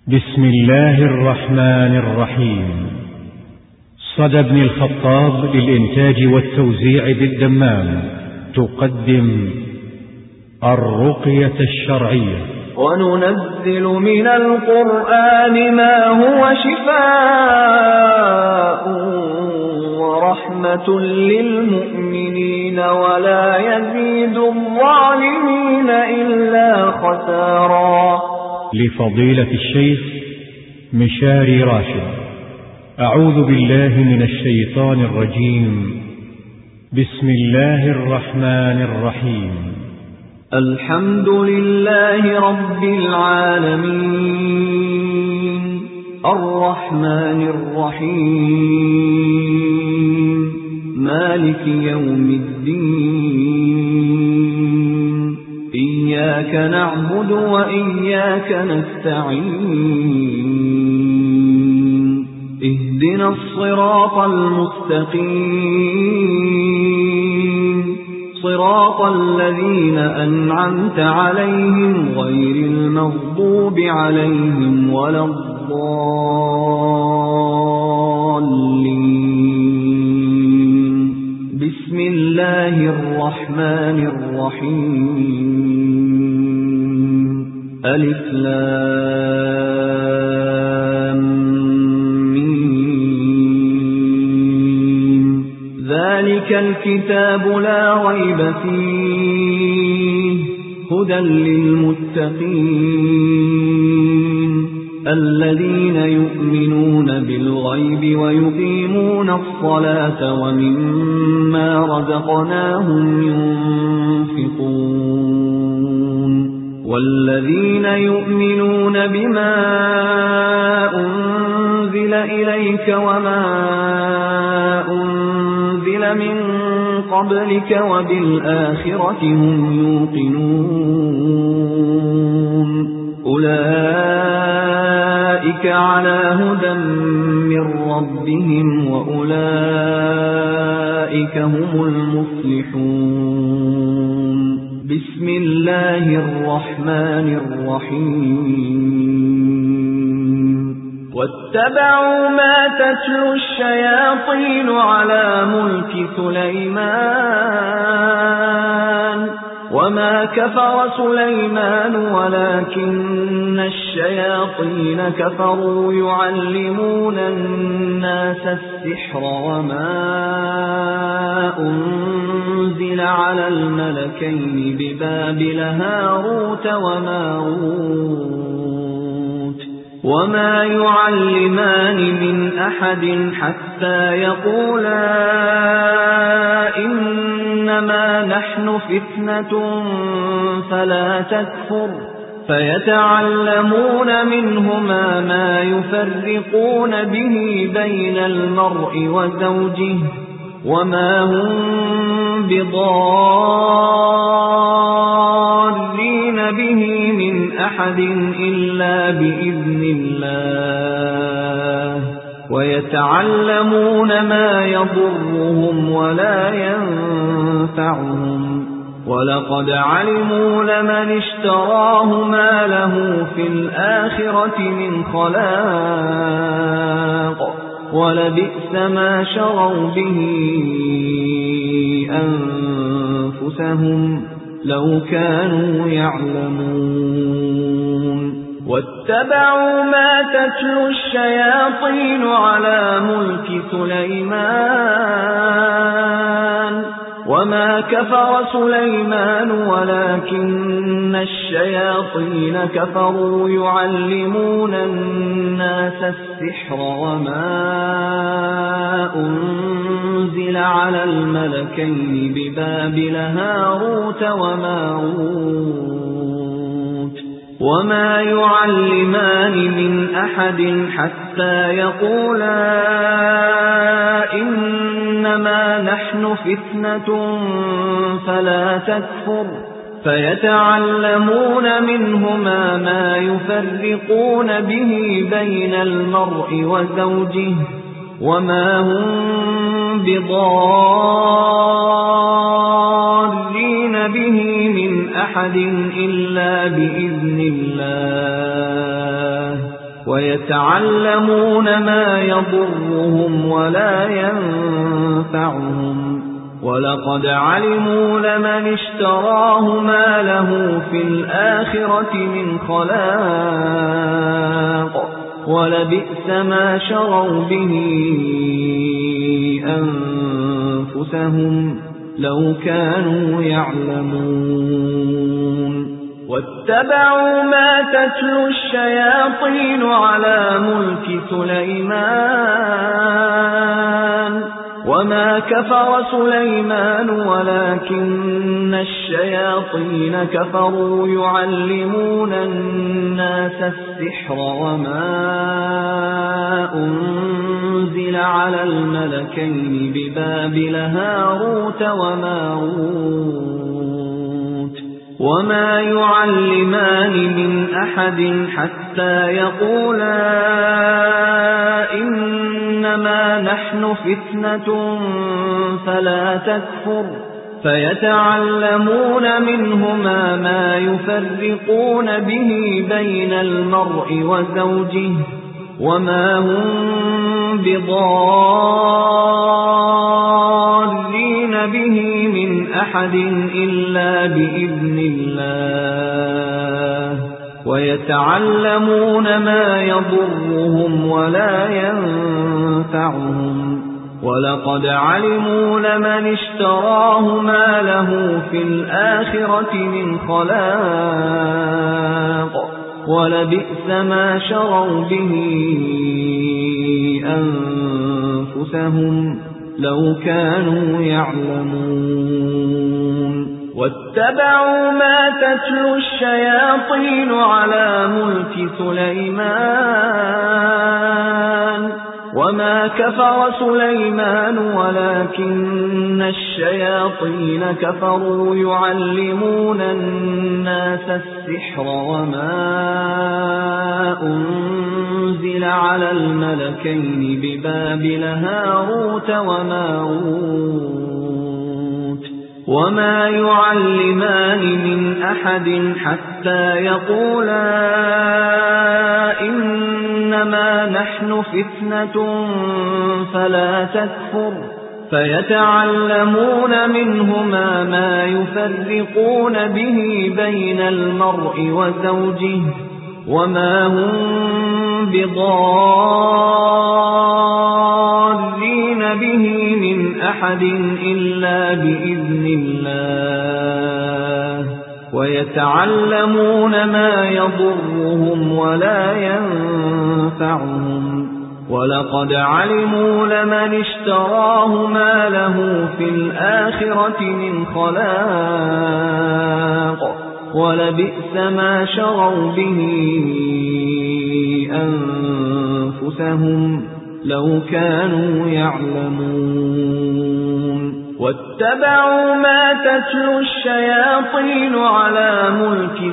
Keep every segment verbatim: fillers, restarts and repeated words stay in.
بسم الله الرحمن الرحيم. صدى بن الخطاب للإنتاج والتوزيع بالدمام تقدم الرقية الشرعية. وننزل من القرآن ما هو شفاء ورحمة للمؤمنين ولا يزيد الظالمين إلا خسارا. لفضيلة الشيخ مشاري راشد. أعوذ بالله من الشيطان الرجيم. بسم الله الرحمن الرحيم. الحمد لله رب العالمين الرحمن الرحيم مالك يوم الدين إياك نعبد وإياك نستعين اهدنا الصراط المستقيم صراط الذين أنعمت عليهم غير المغضوب عليهم ولا الضالين. بسم الله الرحمن الرحيم. ألف لام ميم. ذلك الكتاب لا ريب فيه هدى للمتقين الذين يؤمنون بالغيب ويقيمون الصلاة ومما رزقناهم ينفقون والذين يؤمنون بما أنزل إليك وما أنزل من قبلك وبالآخرة هم يوقنون أولئك على هدى من ربهم وأولئك هم المفلحون. بسم الله الرحمن الرحيم. واتبعوا ما تتلو الشياطين على ملك سليمان وما كفر سليمان ولكن الشياطين كفروا يعلمون الناس السحر وما أنزل على الملكين ببابل هاروت وماروت وما يعلمان من أحد حتى يقولا إنما نحن فتنة فلا تكفر فيتعلمون منهما ما يفرقون به بين المرء وزوجه وما هم بضارين به من أحد إلا بإذن الله ويتعلمون ما يضرهم ولا ينفعهم ولقد علموا لمن اشتراه ما له في الآخرة من خلاق ولبئس ما شروا به أنفسهم لو كانوا يعلمون. واتبعوا ما تتلو الشياطين على ملك سليمان وما كفر سليمان ولكن الشياطين كفروا يعلمون الناس السحر وما أنزل على الملكين ببابل هاروت وماروت وما يعلمان من أحد حتى يقولا إنما نحن فتنة فلا تكفر فيتعلمون منهما ما يفرقون به بين المرء وزوجه وما هم بضارين به من أحد إلا بإذن الله ويتعلمون ما يضرهم ولا ينفعهم ولقد علموا لمن اشتراه ما له في الآخرة من خلاق ولبئس ما شروا به أنفسهم لو كانوا يعلمون واتبعوا ما تتلو الشياطين على ملك سليمان وما كفر سليمان ولكن الشياطين كفروا يعلمون الناس السحر وما أنزل على الملكين ببابل هاروت وماروت وما يعلمان من أحد حتى يقولا إنما نحن فتنة فلا تكفر فيتعلمون منهما ما يفرقون به بين المرء وزوجه وما هم بضارين به من أحد إلا بإذن الله ويتعلمون ما يضرهم ولا ينفعهم ولقد علموا لمن اشتراه ما له في الآخرة من خلاق ولبئس ما شروا به أنفسهم لو كانوا يعلمون واتبعوا ما تتلو الشياطين على ملك سليمان وما كفر سليمان ولكن الشياطين كفروا يعلمون الناس السحر وما أنزل على الملكين ببابل هاروت وماروت وما يعلمان من أحد حتى يقولا إنما نحن فتنة فلا تكفر فيتعلمون منهما ما يفرقون به بين المرء وزوجه وما هم بضارين به من أحد إلا بإذن الله ويتعلمون ما يضرهم ولا ينفعهم ولقد علموا لمن اشتراه ما له في الآخرة من خلاق ولبئس ما شروا به أنفسهم لو كانوا يعلمون واتبعوا ما تتلو الشياطين على ملك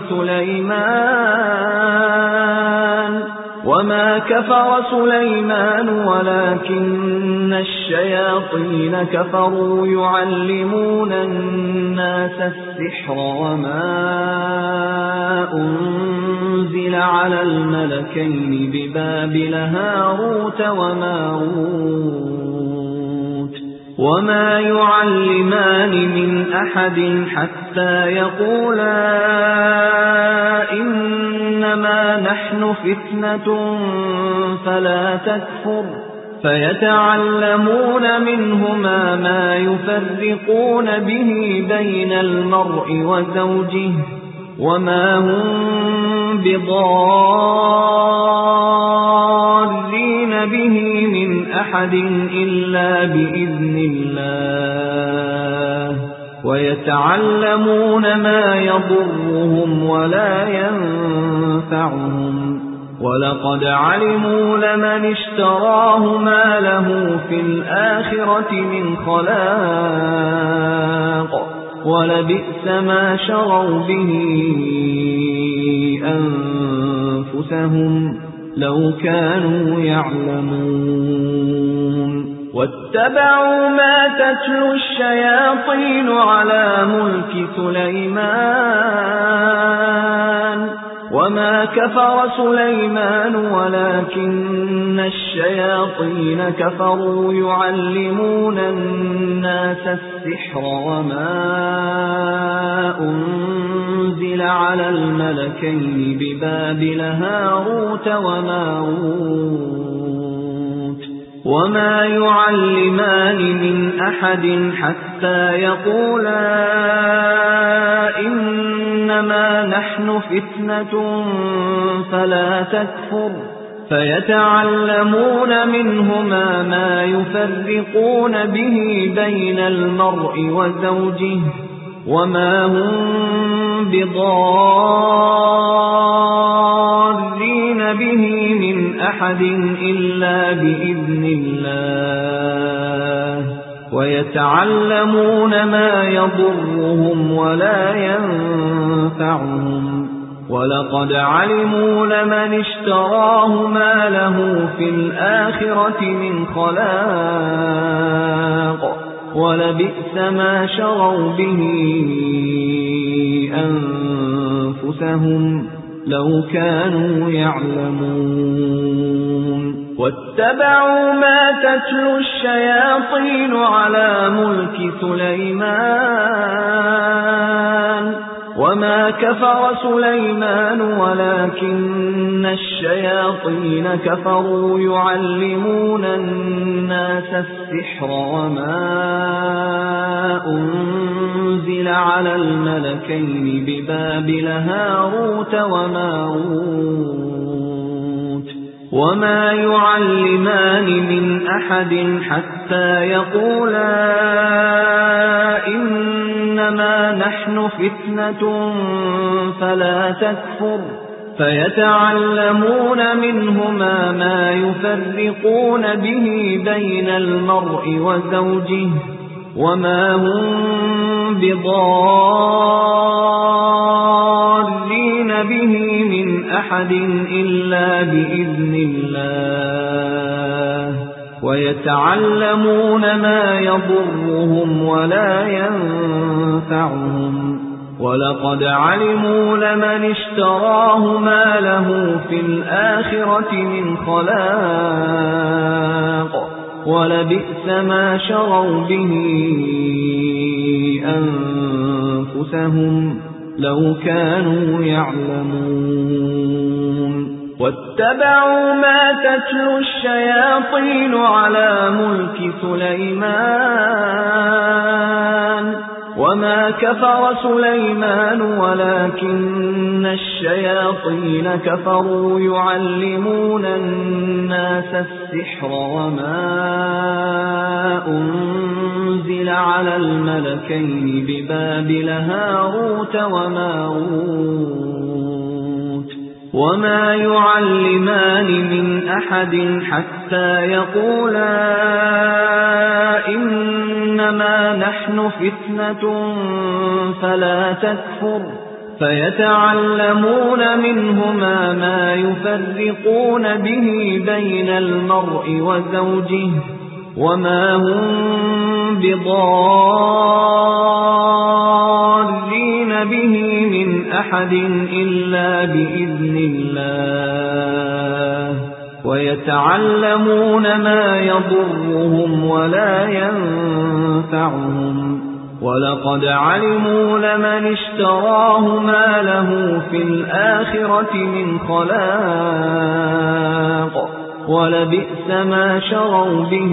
سليمان وما كفر سليمان ولكن الشياطين كفروا يعلمون الناس السحر وما أنزل على الملكين ببابل هاروت وماروت وما يعلمان من أحد حتى يقولا إنما نحن فتنة فلا تكفر فيتعلمون منهما ما يفرقون به بين المرء وزوجه وما هم بضارين به من أحد إلا بإذن الله ويتعلمون ما يضرهم ولا ينفعهم ولقد علموا لمن اشتراه ما له في الآخرة من خلاق ولبئس ما شروا به أنفسهم لو كانوا يعلمون واتبعوا ما تتلو الشياطين على ملك سليمان وما كفر سليمان ولكن الشياطين كفروا يعلمون الناس السحر وما أنزل على الملكين ببابل هاروت وماروت وما يعلمان من أحد حتى يقولا إنما نحن فتنة فلا تكفر فيتعلمون منهما ما يفرقون به بين المرء وزوجه وما هم بضارين به من أحد إلا بإذن الله ويتعلمون ما يضرهم ولا ينفعهم ولقد علموا لمن اشتراه ما له في الآخرة من خلاق ولبئس ما شروا به أنفسهم لو كانوا يعلمون واتبعوا ما تتلو الشياطين على ملك سليمان وما كفر سليمان ولكن الشياطين كفروا يعلمون الناس السحر وما أنزل على الملكين ببابل هاروت وماروت وما يعلمان من أحد حتى يقولا إنما نحن فتنة فلا تكفر فيتعلمون منهما ما يفرقون به بين المرء وزوجه وما هم بضارين به من أحد إلا بإذن الله ويتعلمون ما يضرهم ولا ينفعهم ولقد علموا لمن اشتراه ما له في الآخرة من خلاق ولبئس ما شروا به أنفسهم لو كانوا يعلمون واتبعوا ما تتلو الشياطين على ملك سليمان وما كفر سليمان ولكن الشياطين كفروا يعلمون الناس السحر وما أنزل على الملكين ببابل هاروت وماروت وما يعلمان من أحد حتى يقولا إنما نحن فتنة فلا تكفر فيتعلمون منهما ما يفرقون به بين المرء وزوجه وما هم بضارين به من أحد إلا بإذن الله ويتعلمون ما يضرهم ولا ينفعهم ولقد علموا لمن اشتراه ما له في الآخرة من خلاق ولبئس ما شروا به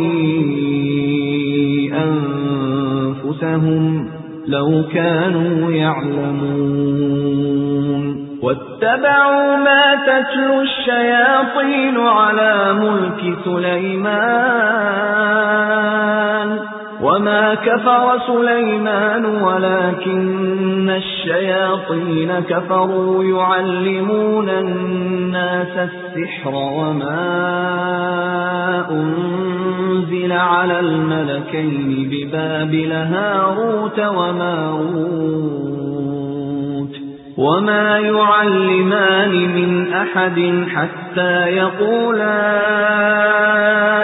أنفسهم لو كانوا يعلمون واتبعوا ما تتلو الشياطين على ملك سليمان وما كفر سليمان ولكن الشياطين كفروا يعلمون الناس السحر وما أنزل على الملكين ببابل هاروت وماروت وما يعلمان من أحد حتى يقولا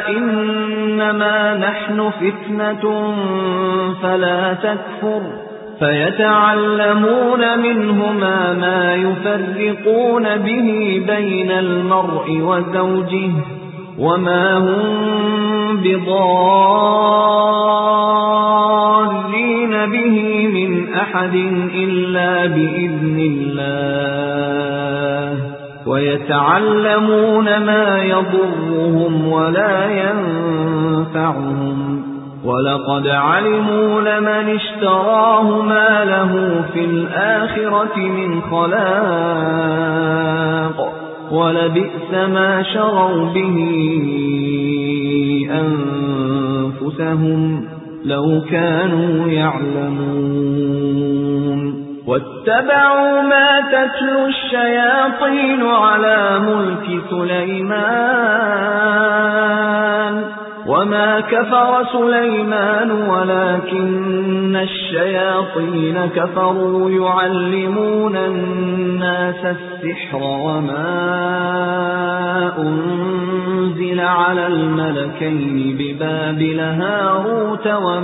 إنما نحن فتنة فلا تكفر فيتعلمون منهما ما يفرقون به بين المرء وزوجه وما هم بضارين به من أحد إلا بإذن الله ويتعلمون ما يضرهم ولا ينفعهم ولقد علموا لمن اشتراه ما له في الآخرة من خلاق ولبئس ما شروا به أنفسهم لو كانوا يعلمون واتبعوا ما تتلو الشياطين على ملك سليمان وما كفر سليمان ولكن الشياطين كفروا يعلمون الناس السحر وما أنزل على الملكين ببابل هاروت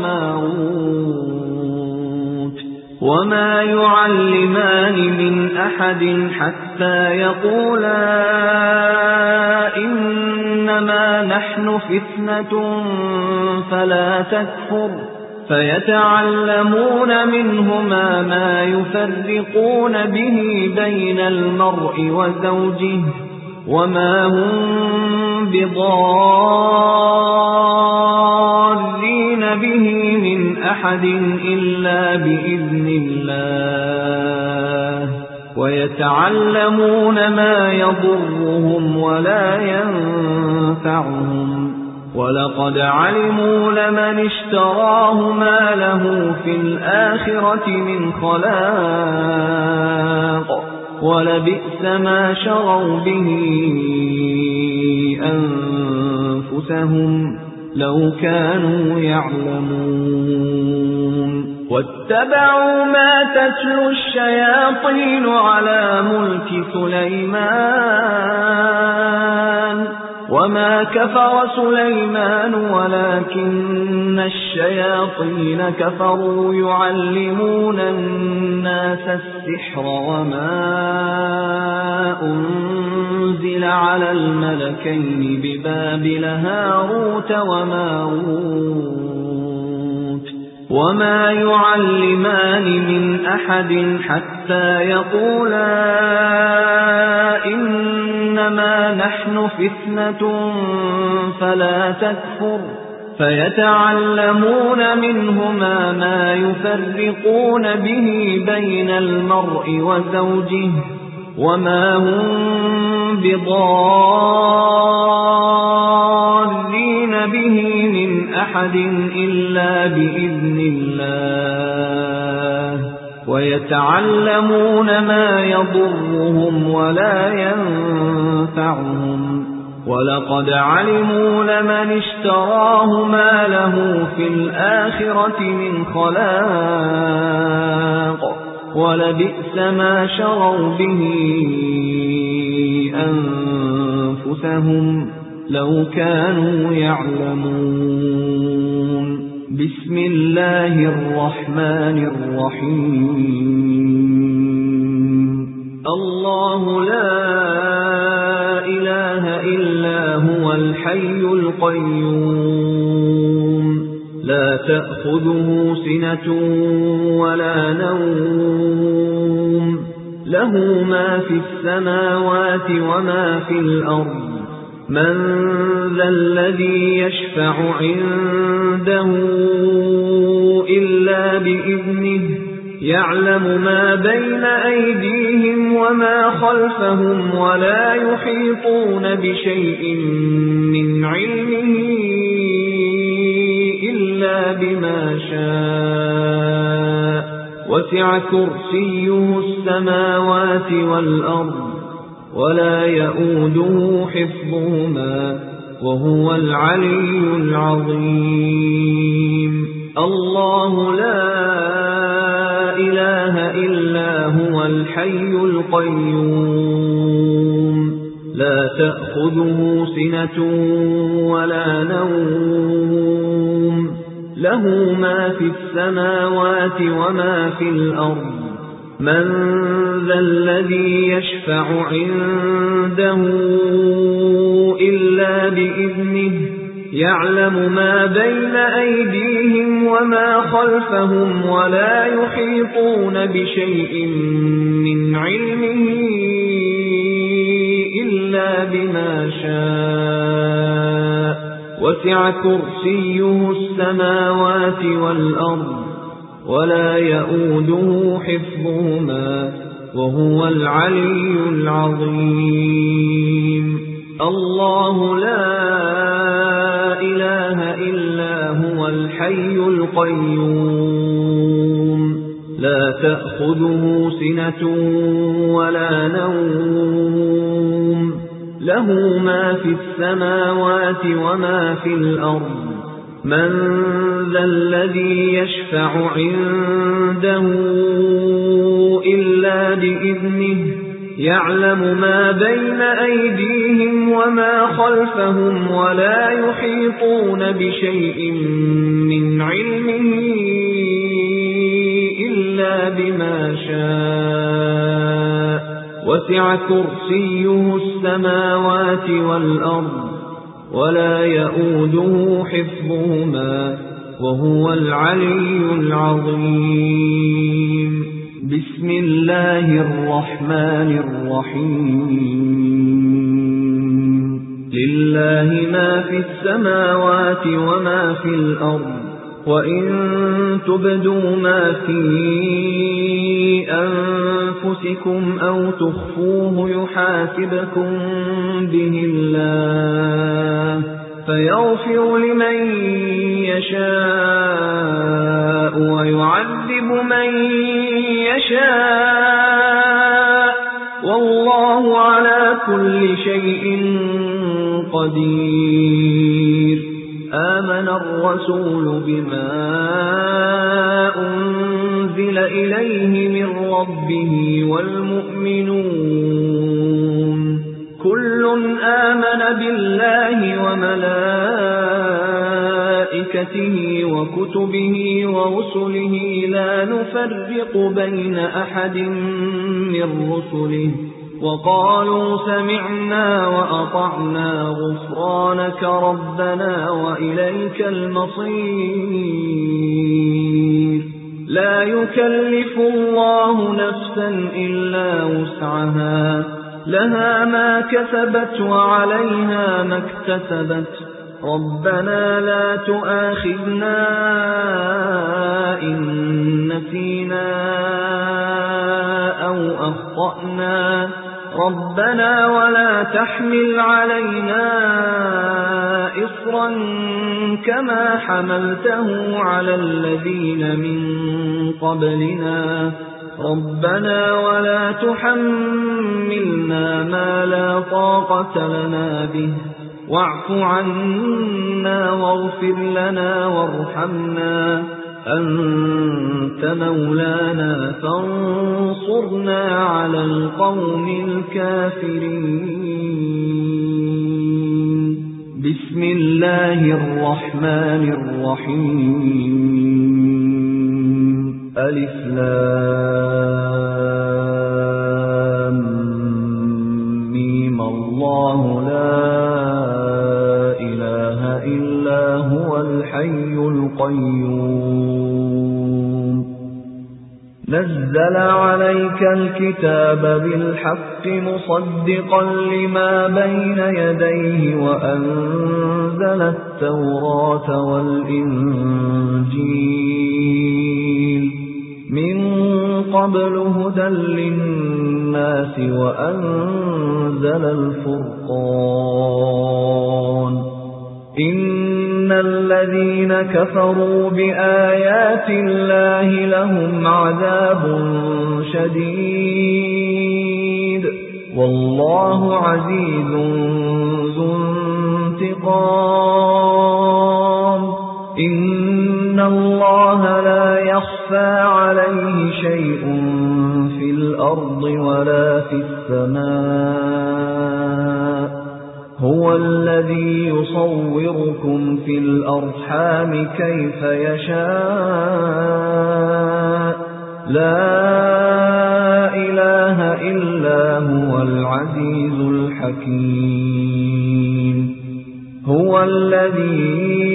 وماروت وما يعلمان من أحد حتى يقولا إنما نحن فتنة فلا تكفر فيتعلمون منهما ما يفرقون به بين المرء وزوجه وما هم بضارين به من أحد إلا بإذن الله ويتعلمون ما يضرهم ولا ينفعهم ولقد علموا لمن اشتراه ما له في الآخرة من خلاق ولبئس ما شروا به أنفسهم لو كانوا يعلمون واتبعوا ما تتلو الشياطين على ملك سليمان وما كفر سليمان ولكن الشياطين كفروا يعلمون الناس السحر وما أنزل على الملكين ببابل هاروت وماروت وما يعلمان من أحد حتى يقولا إنما نحن فتنة فلا تكفر فيتعلمون منهما ما يفرقون به بين المرء وزوجه وما هم بضارين به من أحد إلا بإذن الله ويتعلمون ما يضرهم ولا ينفعهم ولقد علموا لمن اشتراه ما له في الآخرة من خلاق ولبئس ما شروا به أنفسهم لو كانوا يعلمون بسم الله الرحمن الرحيم الله لا إله إلا هو الحي القيوم لا تأخذه سنة ولا نوم له ما في السماوات وما في الأرض من ذا الذي يشفع عنده إلا بإذنه يعلم ما بين أيديهم وما خلفهم ولا يحيطون بشيء من علمه إلا بما شاء وسع كرسيه السماوات والأرض ولا يؤوده حفظهما وهو العلي العظيم الله لا إله إلا هو الحي القيوم لا تأخذه سنة ولا نوم له ما في السماوات وما في الأرض من ذا الذي يشفع عنده إلا بإذنه يعلم ما بين أيديهم وما خلفهم ولا يحيطون بشيء من علمه إلا بما شاء وسع كرسيه السماوات والأرض ولا يؤوده حفظهما وهو العلي العظيم الله لا إله إلا هو الحي القيوم لا تأخذه سنة ولا نوم له ما في السماوات وما في الأرض من ذا الذي يشفع عنده إلا بإذنه يعلم ما بين أيديهم وما خلفهم ولا يحيطون بشيء من علمه إلا بما شاء وسع كرسيه السماوات والأرض ولا يؤوده حفظهما وهو العلي العظيم بسم الله الرحمن الرحيم لله ما في السماوات وما في الأرض وإن تبدوا ما في أنفسكم أو تخفوه يحاسبكم به الله فيغفر لمن يشاء ويعذب من يشاء والله على كل شيء قدير آمن الرسول بما أنزل إليه من ربه والمؤمنون كل آمن بالله وملائكته وكتبه ورسله لا نفرق بين أحد من رسله وقالوا سمعنا وأطعنا غفرانك ربنا وإليك المصير لا يكلف الله نفسا إلا وسعها لها ما كسبت وعليها ما اكتسبت ربنا لا تؤاخذنا إن نسينا أو أخطأنا ربنا ولا تحمل علينا إصرا كما حملته على الذين من قبلنا ربنا ولا تحملنا ما لا طاقة لنا به واعف عنا واغفر لنا وارحمنا أنت مولانا فانصرنا على القوم الكافرين بسم الله الرحمن الرحيم ألف لام ميم الله لا إله إلا هو الحي القيوم نزل عليك الكتاب بالحق مصدقا لما بين يديه وأنزل التوراة والإنجيل من قبل هدى للناس وأنزل الفرقان إن الذين كفروا بآيات الله لهم عذاب شديد والله عزيز ذو انتقام إن الله لا يخفى عليه شيء في الأرض ولا في السماء هُوَ الَّذِي يُصَوِّرُكُمْ فِي الْأَرْحَامِ كَيْفَ يَشَاءُ لَا إِلَٰهَ إِلَّا هُوَ الْعَزِيزُ الْحَكِيمُ هُوَ الَّذِي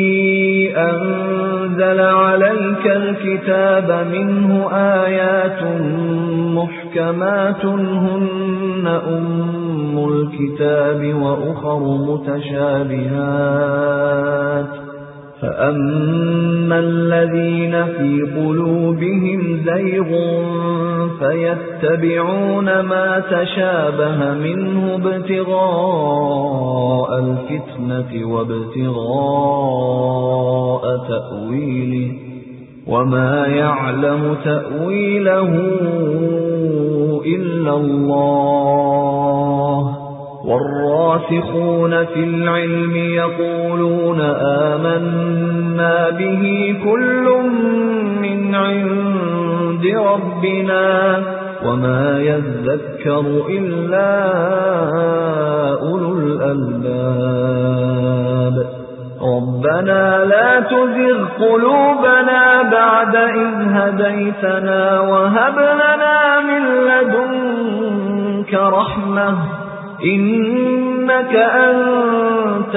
أَنزَلَ عَلَيْكَ الْكِتَابَ مِنْهُ آيَاتٌ مُحْكَمَاتٌ هُنَّ أُمُّ الْكِتَابِ وَأُخَرُ مُتَشَابِهَاتٌ فَأَمَّا الَّذِينَ فِي قُلُوبِهِمْ زَيْغٌ فَيَتَّبِعُونَ مَا تَشَابَهَ مِنْهُ ابْتِغَاءَ الْفِتْنَةِ وَابْتِغَاءَ تَأْوِيلِهِ وَمَا يَعْلَمُ تَأْوِيلَهُ إِلَّا اللَّهُ وَالرَّاسِخُونَ فِي الْعِلْمِ يَقُولُونَ آمَنَّا بِهِ كُلٌّ مِّنْ عِندِ رَبِّنَا وَمَا يَذَّكَّرُ إِلَّا أُولُو الْأَلْبَابِ رَبَّنَا لَا تُزِغْ قُلُوبَنَا بَعْدَ إِذْ هَدَيْتَنَا وَهَبْ لَنَا مِن لَّدُنكَ رَحْمَةً إِنَّكَ أَنتَ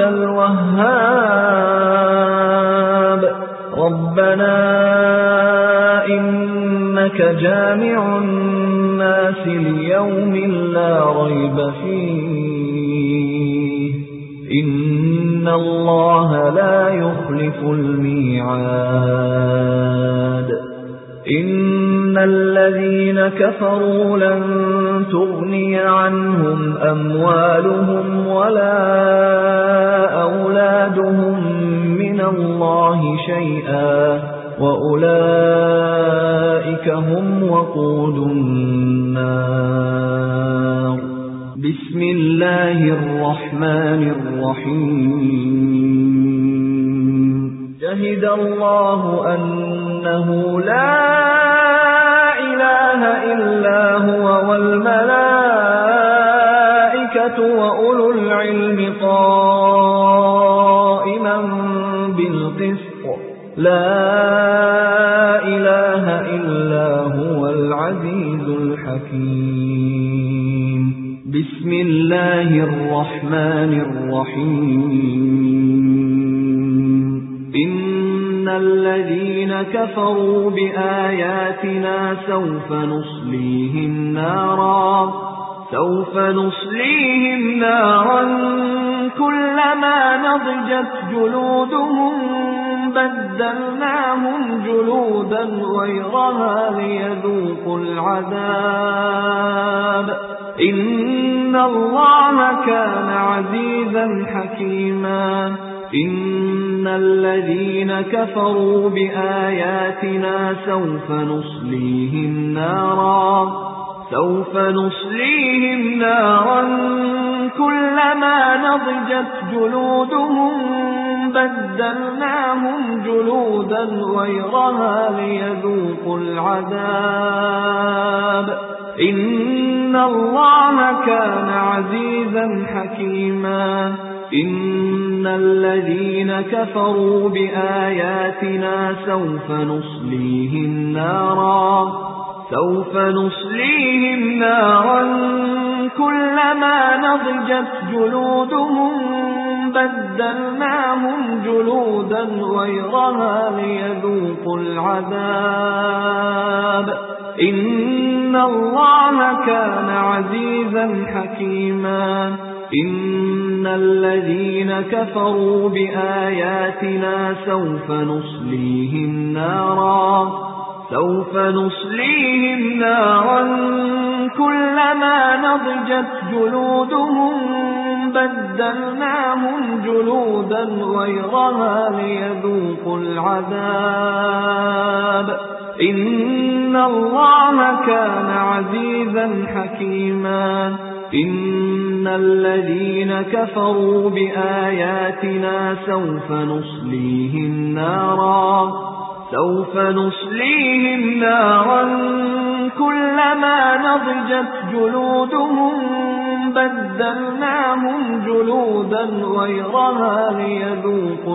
الْوَهَّابُ رَبَّنَا إِنَّكَ جَامِعُ النَّاسِ لِيَوْمٍ لَّا رَيْبَ فِيهِ إِنَّ اللَّهَ لَا يُخْلِفُ الْمِيعَادَ إِنَّ الَّذِينَ كَفَرُوا لَن تُغْنِيَ عَنْهُمْ أَمْوَالُهُمْ وَلَا أَوْلَادُهُمْ مِنَ اللَّهِ شَيْئًا وَأُولَئِكَ هُمْ وَقُودُ النَّارِ بِسْمِ اللَّهِ الرَّحْمَنِ الرَّحِيمِ شَهِدَ اللَّهُ أَنَّهُ لَا إِلَٰهَ إِلَّا هُوَ وَالْمَلَائِكَةُ وَأُولُو الْعِلْمِ قَائِمًا بِالْقِسْطِ لَا إِلَٰهَ إِلَّا هُوَ الْعَزِيزُ الْحَكِيمُ بِسْمِ اللَّهِ الرَّحْمَنِ الرَّحِيمِ إِنَّ الَّذِينَ كَفَرُوا بِآيَاتِنَا سَوْفَ نُصْلِيهِمْ نَارًا سَوْفَ نُصْلِيهِمْ نَارًا كُلَّمَا نَضِجَتْ جُلُودُهُم بَدَّلْنَاهُمْ جُلُودًا غَيْرَهَا لِيَذُوقُوا الْعَذَابَ إِنَّ اللَّهَ كَانَ عَزِيزًا حَكِيمًا إِنَّ الَّذِينَ كَفَرُوا بِآيَاتِنَا سَوْفَ نُصْلِيهِمْ نَارًا سَوْفَ نُصْلِيهِمْ نَارًا كُلَّمَا نَضِجَتْ جُلُودُهُم بَدَّلْنَاهُمْ جُلُودًا غَيْرَهَا لِيَذُوقُوا الْعَذَابَ إِنَّ اللَّهَ كَانَ عَزِيزًا حَكِيمًا إِنَّ الَّذِينَ كَفَرُوا بِآيَاتِنَا سَوْفَ نُصْلِيهِمْ نَارًا سَوْفَ نُصْلِيهِمْ نَارًا كُلَّمَا نَضِجَتْ جُلُودُهُم بَدَّلْنَاهُمْ جُلُودًا غَيْرَهَا لِيَذُوقُوا الْعَذَابَ إِنَّ اللَّهَ كَانَ عَزِيزًا حَكِيمًا إِنَّ الَّذِينَ كَفَرُوا بِآيَاتِنَا سَوْفَ نُصْلِيهِمْ نَارًا سَوْفَ نُصْلِيهِمْ نَارًا كُلَّمَا نَضِجَتْ جُلُودُهُم بَدَّلْنَاهُمْ جُلُودًا غَيْرَهَا لِيَذُوقُوا الْعَذَابَ إِنَّ اللَّهَ كَانَ عَزِيزًا حَكِيمًا إِنَّ الَّذِينَ كَفَرُوا بِآيَاتِنَا سَوْفَ نُصْلِيهِمْ نَارًا سَوْفَ نُصْلِيهِمْ نَارًا كُلَّمَا نَضِجَتْ جُلُودُهُم بدلناهم جلودا غيرها ليذوقوا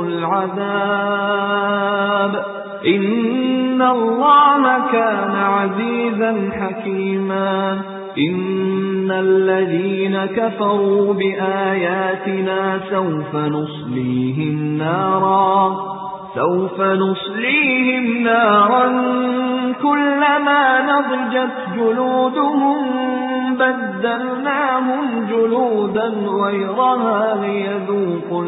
العذاب إن الله كان عزيزا حكيما إن الذين كفروا بآياتنا سوف نصليهم نارا سوف نصليهم نارا كلما نضجت جلودهم بدلناهم جلودا غيرها ليذوقوا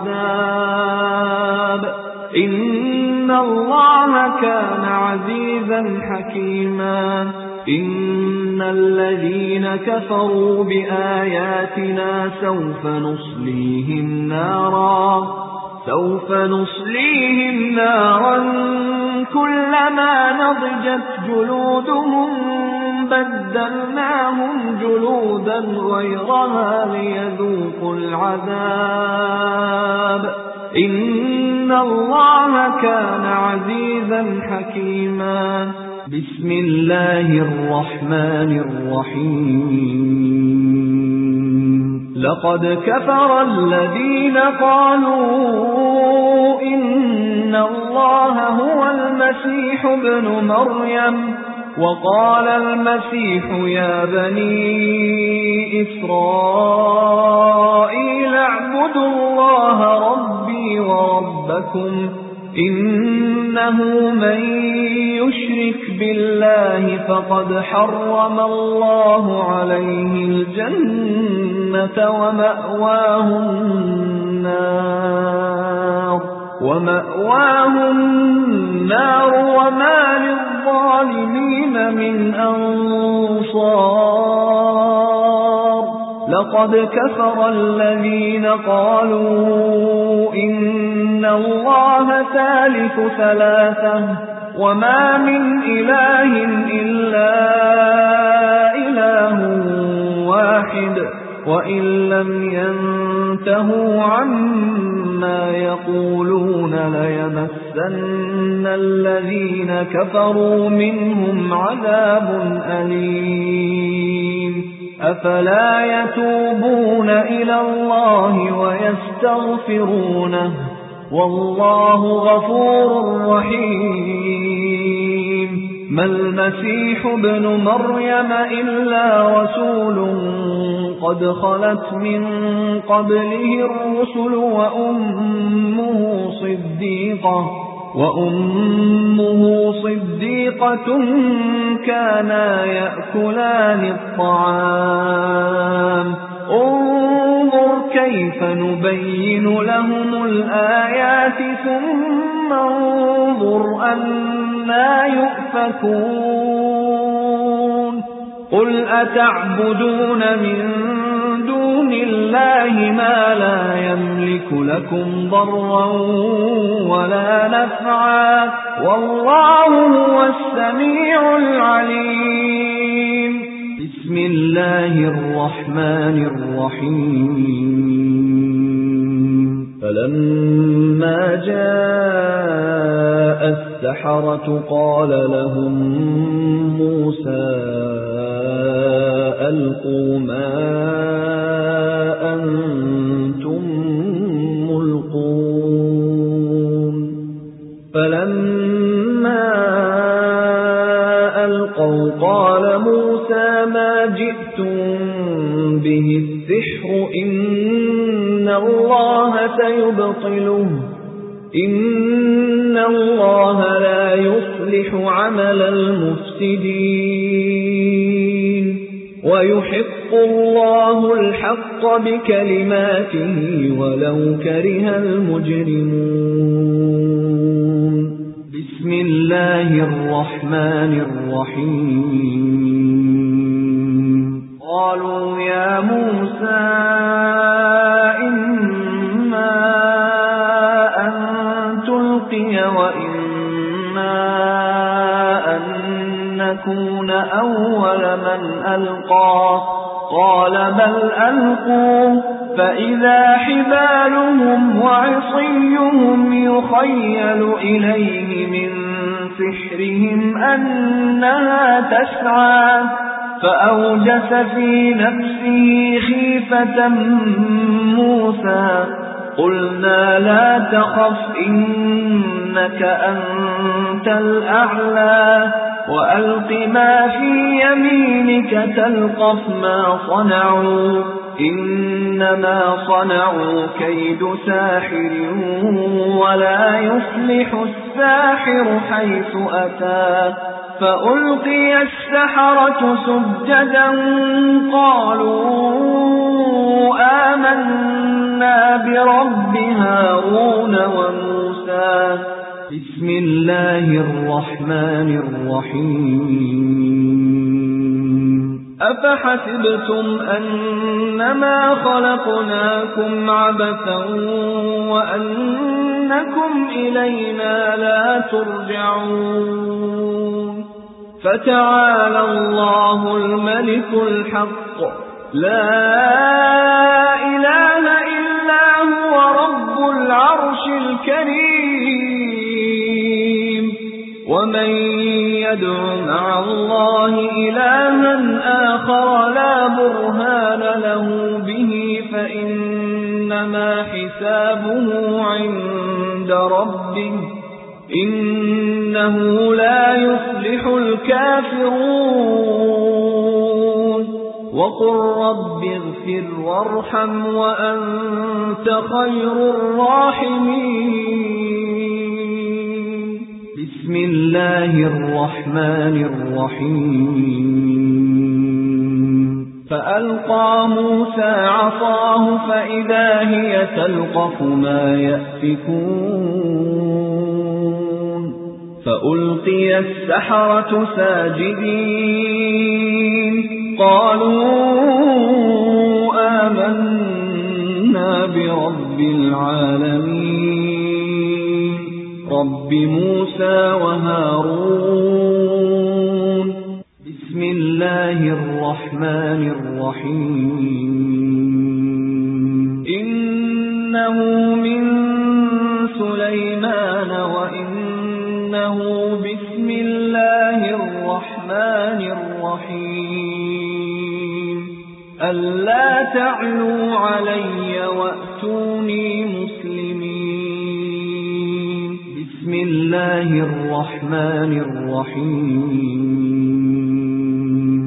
العذاب إن الله كان عزيزا حكيما إن الذين كفروا بآياتنا سوف نصليهم نارا سوف نصليهم نارا كلما نضجت جلودهم بدلناهم جلودا غيرها ليذوقوا العذاب إن الله كان عزيزا حكيما بسم الله الرحمن الرحيم لقد كفر الذين قالوا إن الله هو المسيح ابن مريم وقال المسيح يا بني إسرائيل اعبدوا الله ربي وربكم إنه من يشرك بالله فقد حرم الله عليه الجنة ومأواه النار ومأواه النار وما للظالمين من أنصار لقد كفر الذين قالوا إن الله ثالث ثلاثة وما من إله إلا إله واحد وإن لم ينتهوا عما يقولون ليمسن الذين كفروا منهم عذاب أليم أفلا يتوبون إلى الله ويستغفرونه والله غفور رحيم ما المسيح ابن مريم إلا رسول قد خلت من قبله الرسل وأمه صديقة وأمه صديقة كانا يأكلان الطعام انظر كيف نبين لهم الآيات ثم انظر أنا يؤفكون قل أتعبدون من دون الله ما لا يملك لكم ضرا ولا نفعا والله هو السميع العليم بسم الله الرحمن الرحيم فلما جاء السحرة قال لهم موسى ألقوا ما أنتم ملقون فلما ألقوا قال موسى ما جئتم به السحر إن الله سيبطله إن الله لا يصلح عمل المفسدين ويحق الله الحق بكلماته ولو كره المجرمون بسم الله الرحمن الرحيم قالوا يا موسى إما أن تلقي وإما أن نكون أول من ألقى قال بل ألقوا فإذا حبالهم وعصيهم يخيل إليه من سحرهم أنها تسعى فأوجس في نفسه خيفة موسى قلنا لا تخف إنك أنت الأعلى وألق ما في يمينك تلقف ما صنعوا إنما صنعوا كيد ساحر ولا يفلح الساحر حيث أتى فألقي السحرة سجدا قالوا آمنا برب هارون وموسى بسم الله الرحمن الرحيم أفحسبتم أنما خلقناكم عبثا وأنكم إلينا لا ترجعون فتعالى الله الملك الحق لا إله إلا هو رب العرش الكريم ومن يدع مع الله إلها آخر لا برهان له به فإنما حسابه عند ربه إنه لا يفلح الكافرون وقل رب اغفر وارحم وأنت خير الراحمين بسم الله الرحمن الرحيم فألقى موسى عصاه فإذا هي تلقف ما يأفكون فألقي السحرة ساجدين قالوا آمنا برب العالمين رب موسى وهارون بسم الله الرحمن الرحيم إنه من سليمان وإنه بسم الله الرحمن الرحيم ألا تعلوا علي وأتوني مسلمين بسم الله الرحمن الرحيم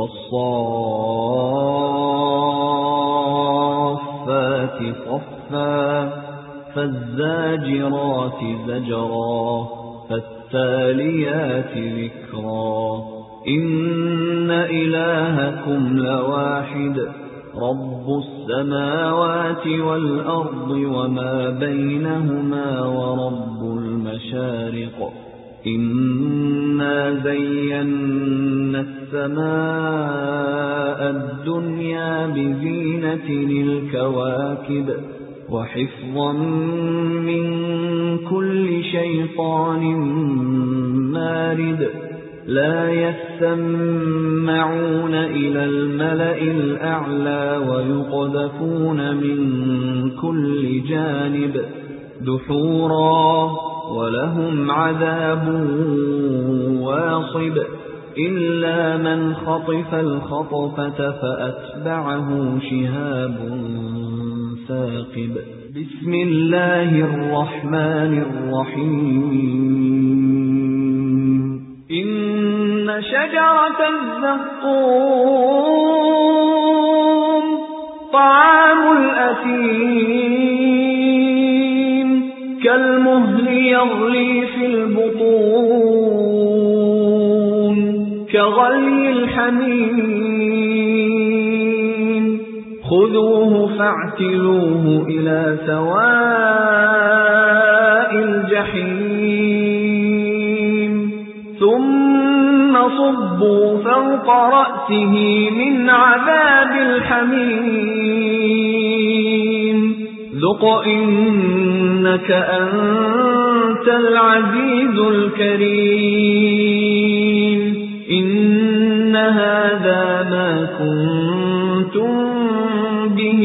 والصافات صفا فالزاجرات زجرا فالتاليات ذكرا إن إلهكم لواحد رب السماوات والأرض وما بينهما ورب المشارق إنا زينا السماء الدنيا بزينة الكواكب وحفظا من كل شيطان مارد لا يسمعون إلى الملأ الأعلى ويقذفون من كل جانب دحورا ولهم عذاب واصب إلا من خطف الخطفة فأتبعه شهاب ثاقب بسم الله الرحمن الرحيم إن شجرة الزقوم طعام الأثيم كالمهل يغلي في البطون كغلي الحميم خذوه فاعتلوه إلى سواء الجحيم ثم صبوا فوق رأسه من عذاب الحميم ذق إنك أنت العزيز الكريم إن هذا ما كنتم به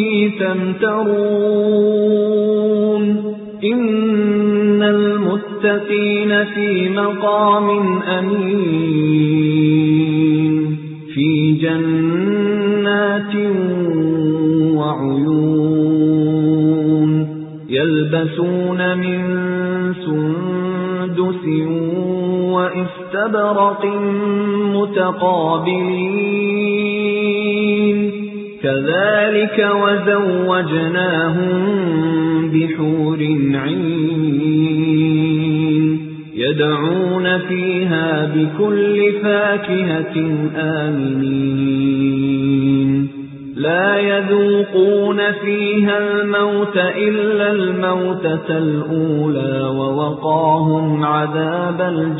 تمترون إن المتقين في مقام أمين في يلبسون من سندس وإستبرق متقابلين كذلك وزوجناهم بحور عين يدعون فيها بكل فاكهة آمنين لا يذوقون فيها الموت إلا الموتة الأولى ووقاهم عذاب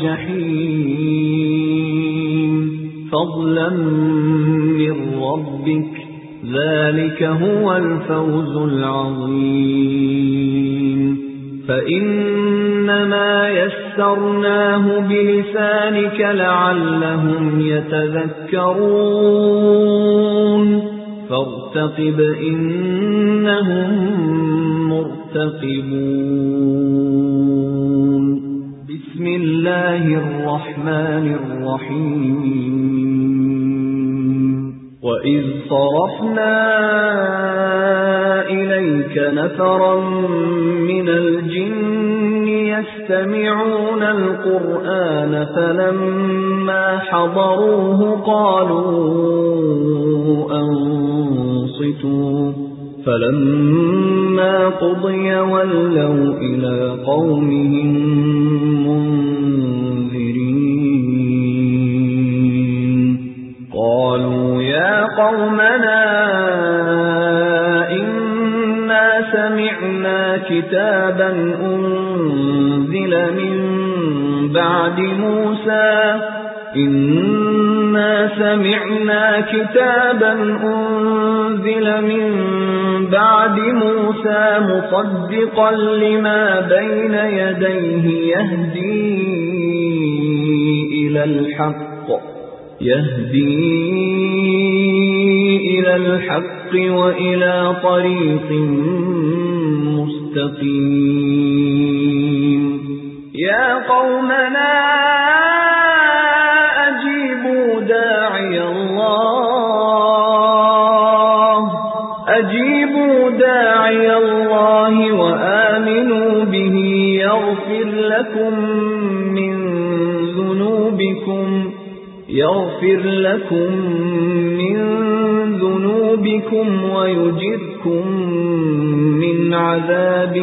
الجحيم فضلا من ربك ذلك هو الفوز العظيم فإنما يسرناه بلسانك لعلهم يتذكرون فارتقب إنهم مرتقبون بسم الله الرحمن الرحيم وإذ صرفنا إليك نفرا من الجن يستمعون القرآن فلما حضروه قالوا أنصتوا فلما قضي ولوا إلى قومهم منذرين قالوا يا قومنا إنا سمعنا كتابا أنزل من بعد موسى إنا سمعنا كتابا أنزل من بعد موسى مصدقا لما بين يديه يهدي إلى الحق يهدي إلى الحق وإلى طريق مستقيم يا قومنا أجيبوا داعي الله أجيبوا داعي الله وآمنوا به يغفر لكم من ذنوبكم يغفر لكم من ذنوبكم ويجركم من عذاب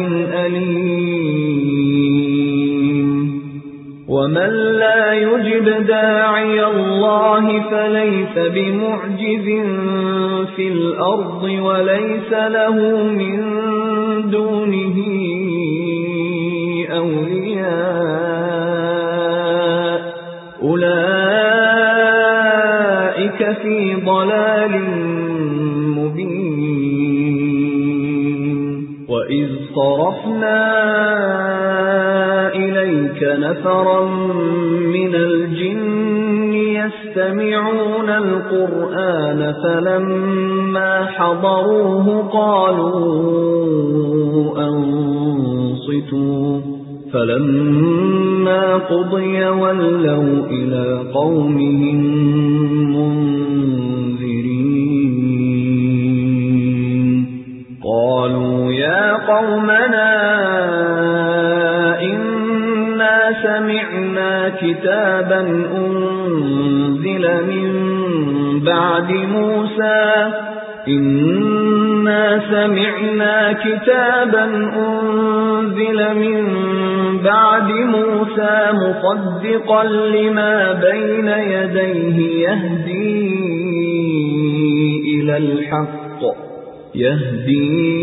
أليم ومن لا يجب داعي الله فليس بمعجز في الأرض وليس له من دونه أولياء أولئك في ضلال مبين وإذ صرفنا إليك نفرا من الجن يستمعون القرآن فلما حضروه قالوا أنصتوا فلما قضي ولوا إلى قومهم منذرين قالوا يا قومنا إنا سمعنا كتابا أنزل من بعد موسى إنا سمعنا كتابا أنزل من بعد موسى مصدقا لما بين يديه يهدي إلى الحق يهدي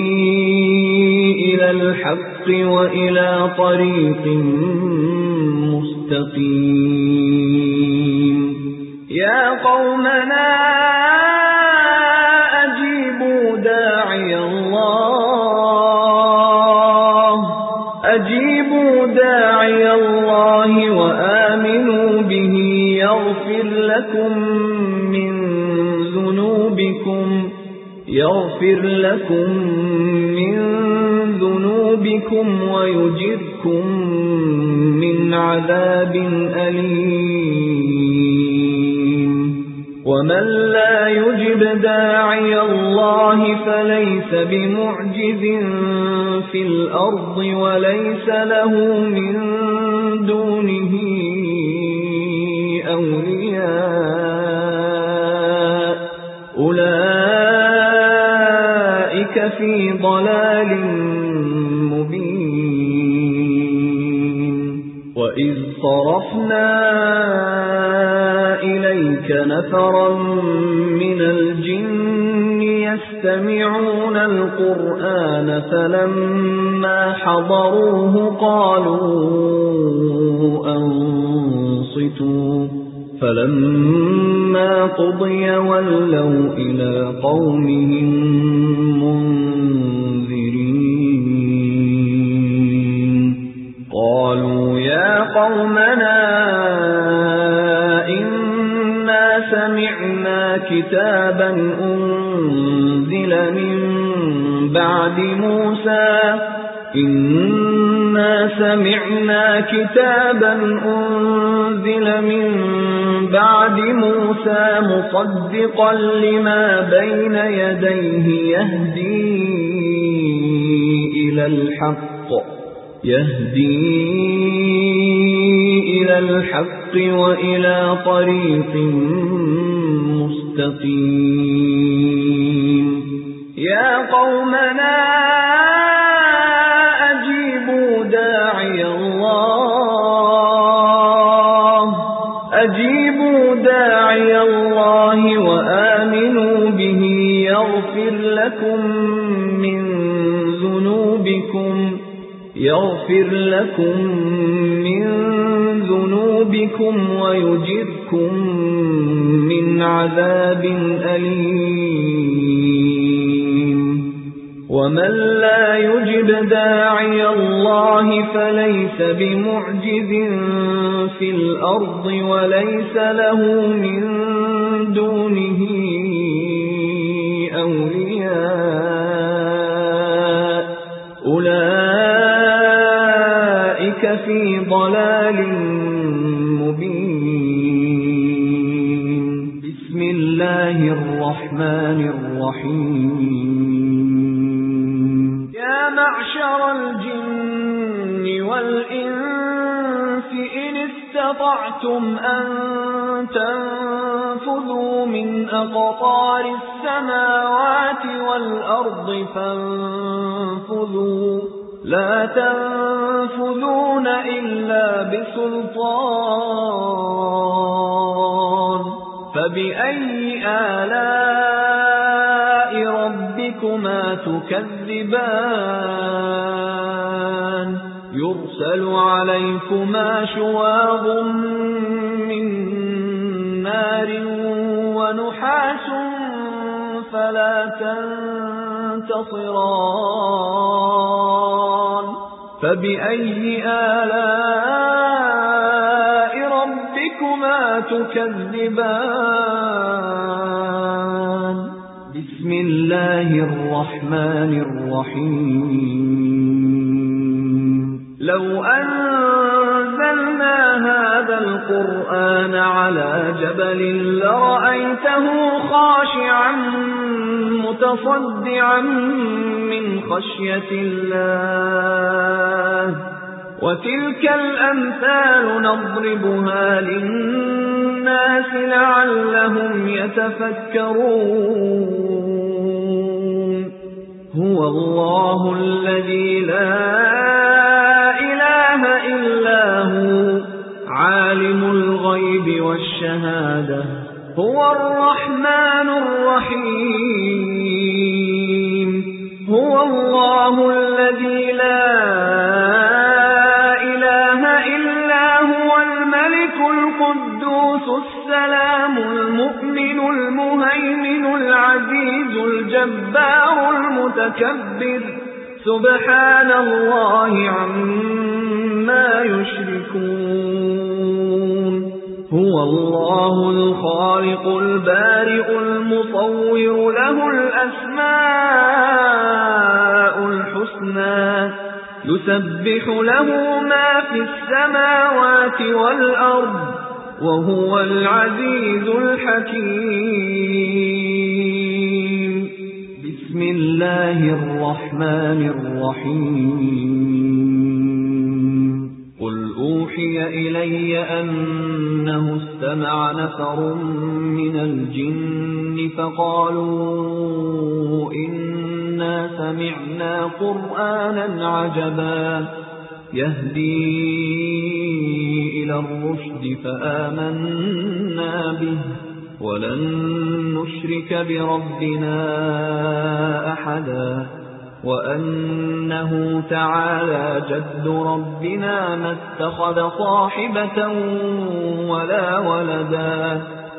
إلى الحق وإلى طريق مستقيم يا قومنا أجيبوا داعي الله أجيبوا داعي الله وآمنوا به يغفر لكم من ذنوبكم يغفر لكم من ذنوبكم ويجركم من عذاب أليم ومن لا يجب داعي الله فليس بمعجز في الأرض وليس له من دونه أولياء أولئك في ضلال مبين وإذ صرفنا إليك نفرا من الجن يستمعون القرآن فلما حضروه قالوا أنصتوا فلما قضي ولوا إلى قومهم منذرين قالوا يا قومنا إنا سمعنا كتابا أنزل من بعد موسى إنا سمعنا كتابا أنزل من بعد موسى مصدقا لما بين يديه يهدي إلى الحق يهدي إلى الحق وإلى طريق مستقيم يا قومنا أجيبوا داعي الله أجيبوا داعي الله وآمنوا به يغفر لكم من ذنوبكم يغفر لكم من ذنوبكم ويجركم من عذاب أليم ومن لا يجب داعي الله فليس بمعجز في الأرض وليس له من دونه أولياء أولئك في ضلال مبين بسم الله الرحمن الرحيم يا معشر الجن والإنس إن استطعتم أن تنفذوا من أقطار السماوات والأرض فانفذوا لا تنفذون إلا بسلطان فبأي آلاء ربكما تكذبان يرسل عليكما شواظ من نار ونحاس فلا تنتصران فبأي آلاء ربكما تكذبان بسم الله الرحمن الرحيم لو أنزلنا هذا القرآن على جبل لرأيته خاشعا متصدعا من خشية الله وتلك الأمثال نضربها للناس لعلهم يتفكرون هو الله الذي لا إله إلا هو عالم الغيب والشهادة هو الرحمن الرحيم هو الله الذي لا إله إلا هو الملك القدوس السلام المؤمن المهيمن العزيز الجبار المتكبر سبحان الله عما يشركون هو الله الخالق البارئ المصور له الأسماء الحسنى يسبح له ما في السماوات والأرض وهو العزيز الحكيم بسم بسم الله الرحمن الرحيم قل أوحي إلي أنه استمع نفر من الجن فقالوا إنا سمعنا قرآنا عجبا يهدي إلى الرشد فآمنا به ولن نشرك بربنا أحدا وأنه تعالى جد ربنا ما اتخذ صاحبة ولا ولدا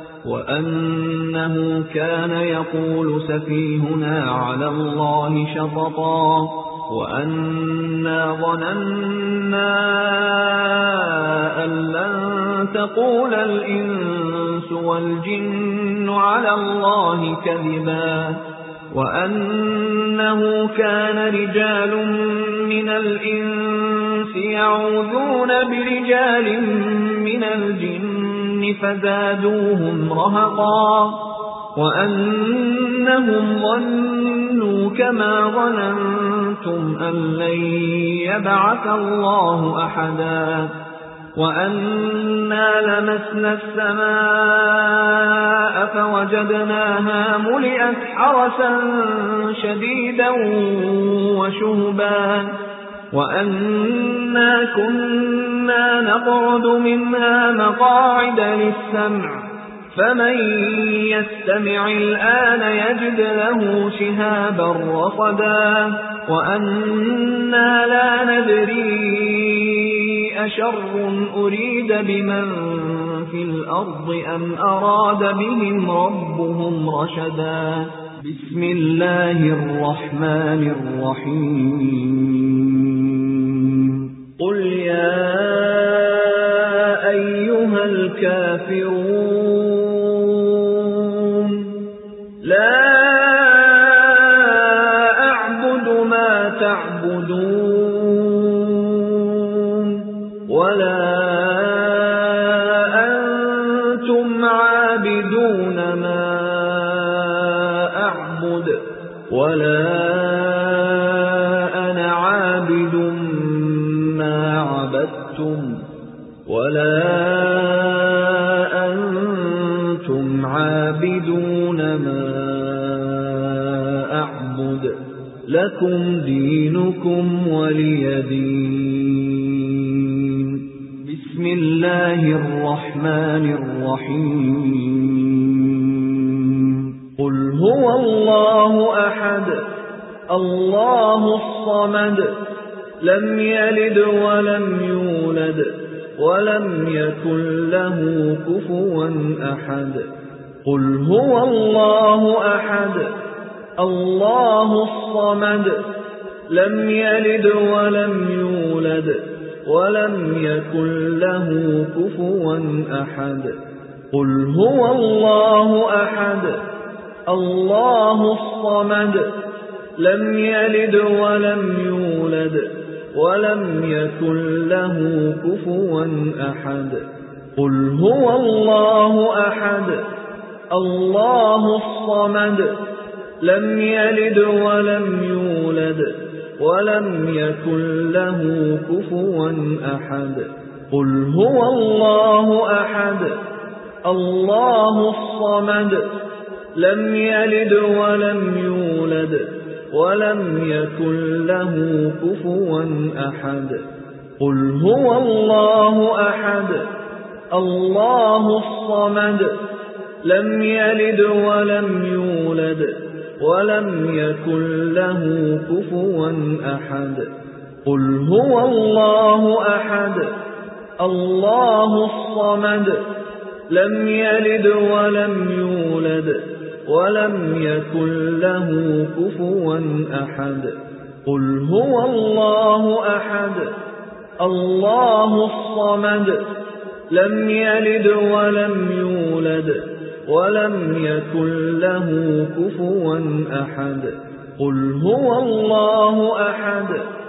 وأنه كان يقول سفيهنا على الله شططا وأنا ظننا أن لن تقول الإنس والجن على الله كذبا وأنه كان رجال من الإنس يعوذون برجال من الجن فزادوهم رهقا وأنهم ظنوا كما ظننتم أن لن يبعث الله أحدا وأنا لمسنا السماء فوجدناها ملئت حرسا شديدا وشهبا وأنا كنا نقعد منها مقاعد للسمع فمن يستمع الآن يجد له شهابا رصدا وأنا لا ندري أشر أريد بمن في الأرض أم أراد بهم ربهم رشدا بسم الله الرحمن الرحيم قل يا أيها الكافرون لا أعبد ما تعبدون ولا أنتم عابدون ما أعبد ولا أنا عابد ما عبدتم ولا أنتم عابدون ما أعبد لكم دينكم ولي دين بسم الله الرحمن الرحيم قل هو الله أحد الله الصمد لم يلد ولم يولد ولم يكن له كفوا أحد قل هو الله أحد الله الصمد لم يلد ولم يولد ولم يكن له كفوا أحد قل هو الله أحد الله الصمد لم يلد ولم يولد ولم يكن له كفوا أحد قل هو الله أحد الله الصمد لم يلد ولم يولد ولم يكن له كفوا أحد قل هو الله أحد الله الصمد لم يلد ولم يولد ولم يكن له كفوا أحد قل هو الله أحد الله الصمد لم يلد ولم يولد ولم يكن له كفوا أحد قل هو الله أحد الله الصمد لم يلد ولم يولد ولم يكن له كفوا أحد قل هو الله أحد الله الصمد لم يلد ولم يولد ولم يكن له كفوا أحد قل هو الله أحد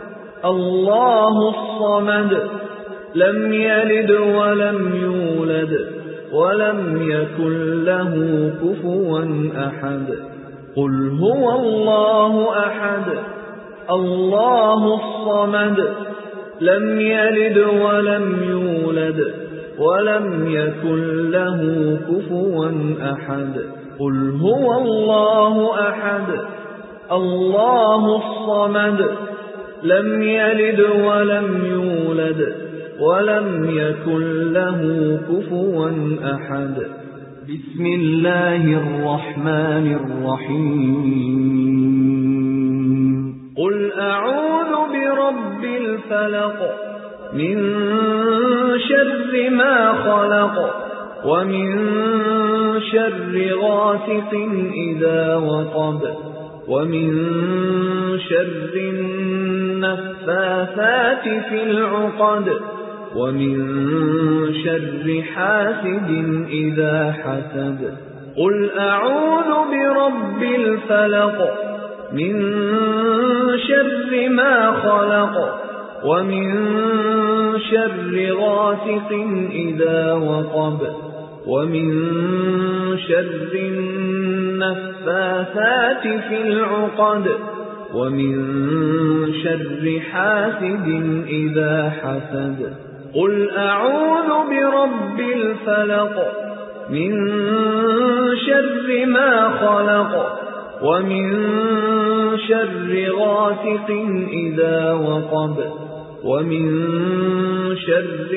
الله الصمد لم يلد ولم يولد ولم يكن له كفوا أحد قل هو الله أحد الله الصمد لم يلد ولم يولد ولم يكن له كفوا أحد قل هو الله أحد الله الصمد لم يلد ولم يولد ولم يكن له كفوا أحد بسم الله الرحمن الرحيم قل أعوذ برب الفلق من شر ما خلق ومن شر غاسق إذا وقب ومن شر النفاثات في العقد ومن شر حاسد إذا حسد قل أعوذ برب الفلق من شر ما خلق ومن شر غاسق إذا وقب ومن شر النفاثات في العقد ومن شر حاسد إذا حسد قل أعوذ برب الفلق من شر ما خلق ومن شر غاسق إذا وقب ومن شر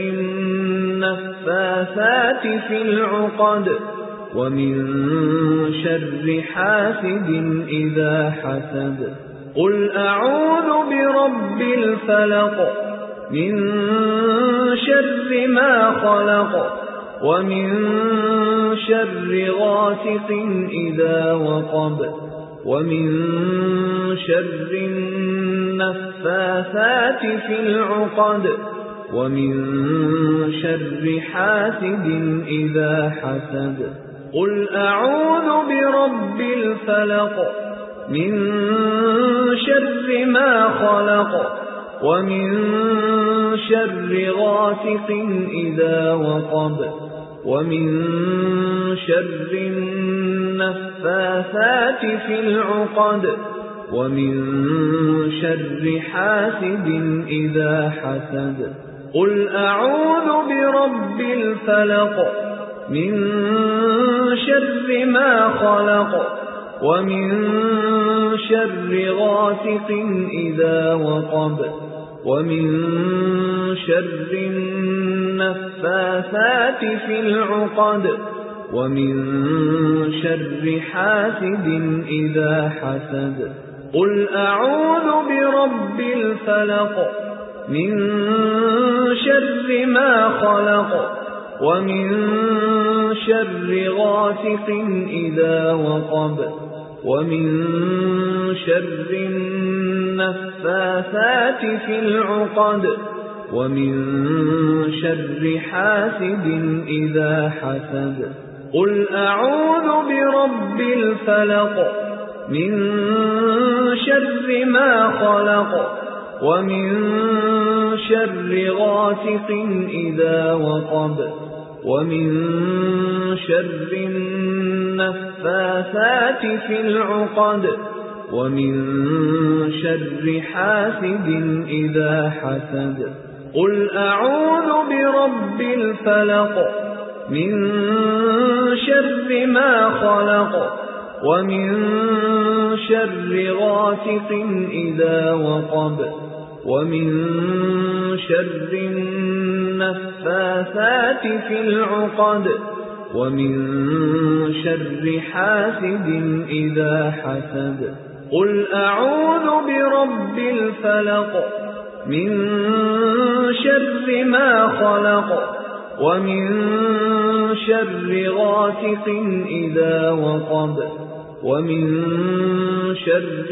النفاثات في العقد ومن شر حاسد إذا حسد قل أعوذ برب الفلق من شر ما خلق ومن شر غاسق إذا وقب ومن شر النفاثات في العقد ومن شر حاسد إذا حسد قل أعوذ برب الفلق من شر ما خلق ومن شر غاسق إذا وقب ومن شر النفاثات في العقد ومن شر حاسد إذا حسد قل أعوذ برب الفلق من شر ما خلق ومن شر غاسق إذا وقب ومن شر النفاثات في العقد ومن شر حاسد إذا حسد قل أعوذ برب الفلق من شر ما خلق ومن شر غاسق إذا وقب ومن شر النفاثات في العقد ومن شر حاسد إذا حسد قل أعوذ برب الفلق من شر ما خلق ومن شر غاسق إذا وقب ومن شر النفاثات في العقد ومن شر حاسد إذا حسد قل أعوذ برب الفلق من شر ما خلق ومن شر غاسق إذا وقب ومن شر النفاثات في العقد ومن شر حاسد إذا حسد قل أعوذ برب الفلق من شر ما خلق ومن شر غاسق إذا وقب ومن شر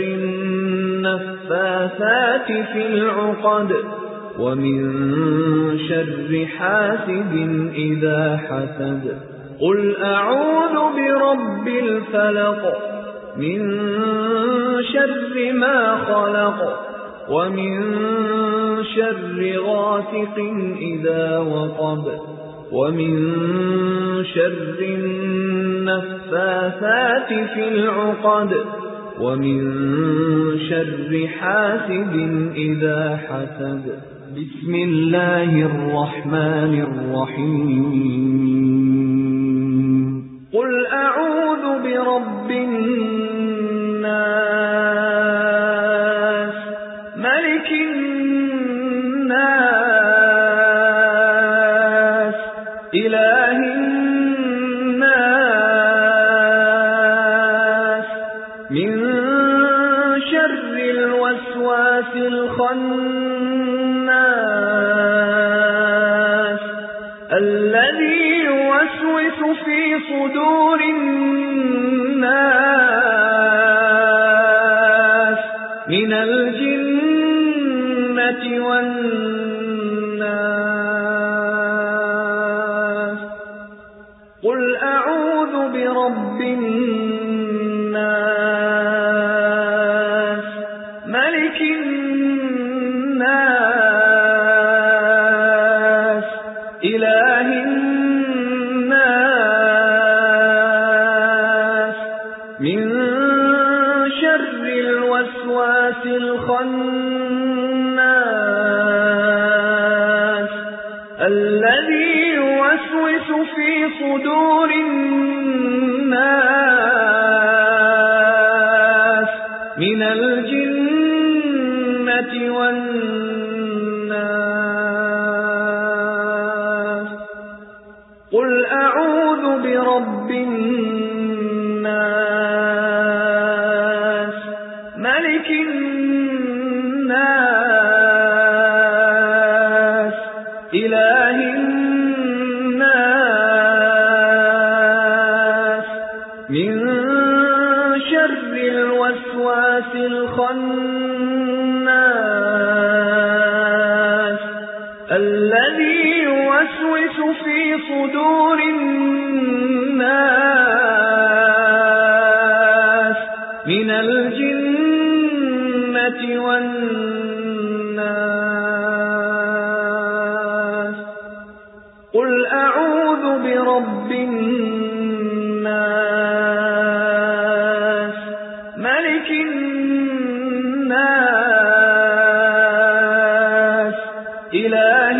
النفاثات في العقد ومن شر حاسد إذا حسد قل أعوذ برب الفلق من شر ما خلق ومن شر غاسق إذا وقب ومن شر النفاثات في العقد ومن شر حاسد إذا حسد بسم الله الرحمن الرحيم قل أعوذ برب الناس ملك الناس إله الناس من شر الوسواس الخناس الذي يوسوس في صدور الناس من الجنة والناس قل أعوذ برب الناس ملك الناس إله الناس من شر الوسواس الخناس الذي يوسوس في صدور الناس من الجنة والناس قل أعوذ برب الناس ملك الناس إله الناس من شر الوسواس الخناس الذي يوسوس في صدور الناس من الجنة والناس قل أعوذ برب الناس ملك الناس إله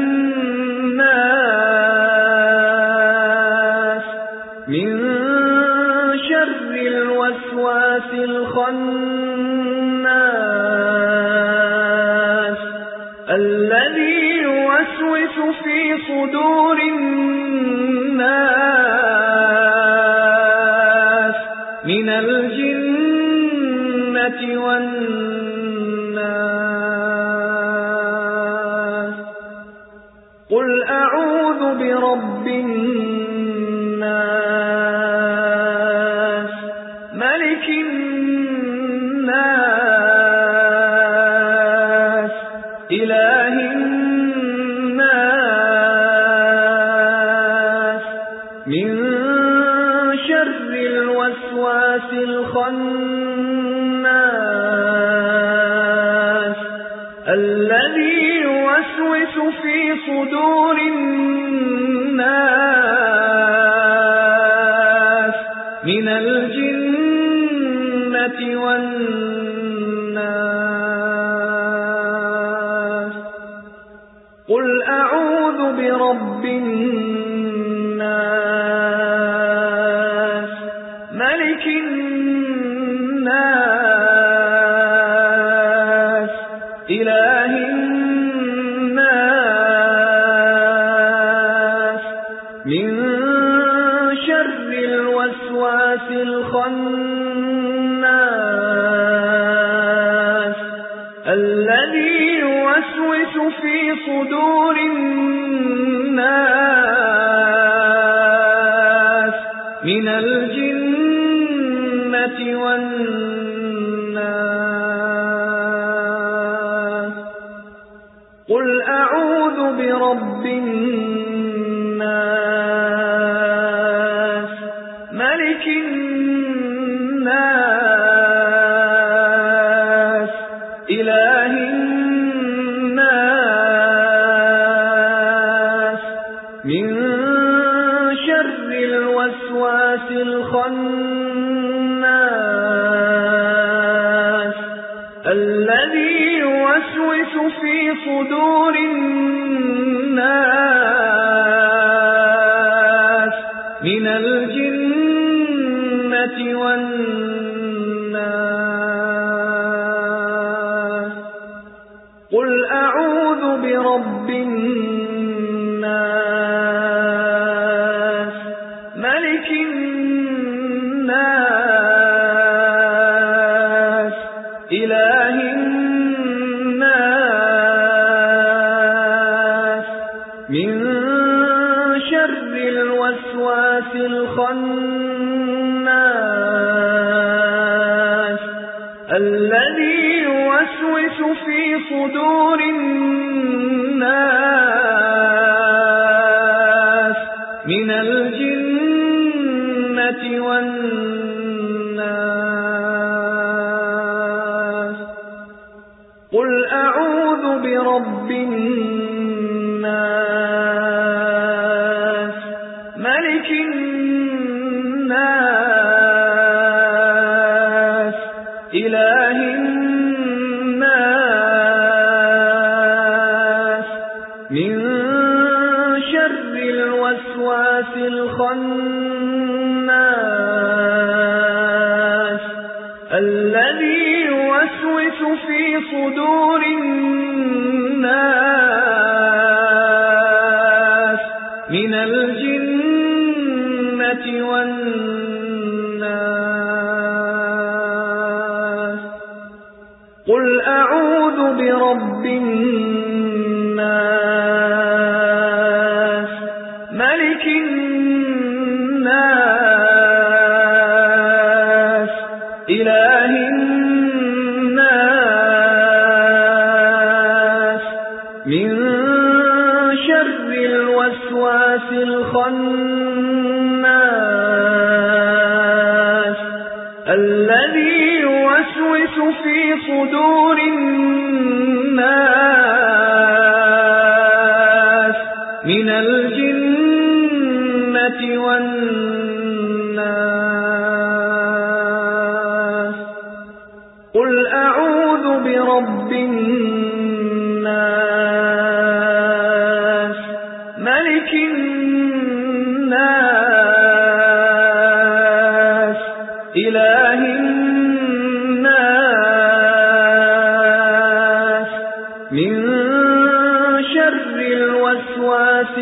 الناس من شر الوسواس الخناس الذي يوسوس في صدور الناس من الجنة والناس قل أعوذ برب الناس ملك الناس إله الناس من شر الوسواس الخناس الذي يوسوس في صدور الناس من الجنة والناس قل أعوذ برب الناس ملك الناس إله الناس من شر الوسواس الخناس الذي يوسوس في صدور الناس من الجنة والناس قل أعوذ برب الناس ملك الناس إله الناس من في صدور الناس من الجنة والناس قل أعوذ برب الناس ملك الناس إله الناس من شر الوسواس الخناس الذي يوسوس في صدور الناس من الجنة والناس قل أعوذ برب الناس ملك الناس إله الناس من شر الوسواس الخناس الذي يوسوس في صدور الناس من الجنة والناس قل أعوذ برب الناس ملك الناس إله الناس من شر الوسواس الخناس الذي يوسوس في صدور الناس من الجنة والناس قل أعوذ برب الناس ملك الناس إله الناس من شر الوسواس